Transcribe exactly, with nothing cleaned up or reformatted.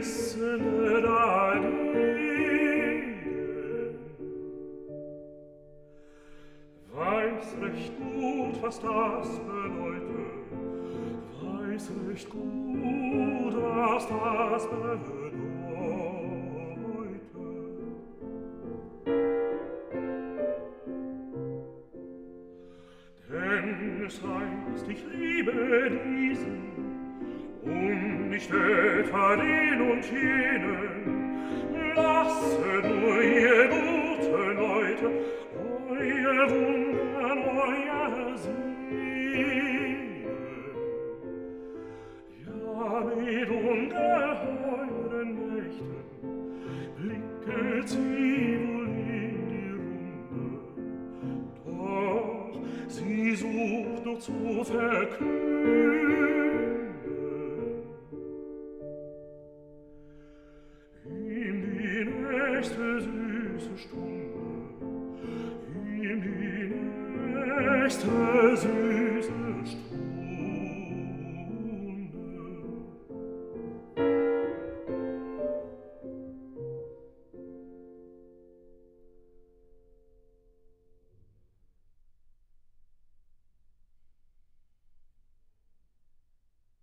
Vergessene dagegen. Weiß recht gut, was das bedeutet, weiß recht gut, was das bedeutet. Denn es heißt, ich liebe diesen und nicht etwa den und jenen. Lasset nur, ihr guten Leute, euer Wundern, euer Segen. Ja, mit ungeheuren Mächten blicket sie wohl in die Runde, doch sie sucht nur zu verkünden. In die nächste süße Stunde, in die nächste süße Stunde,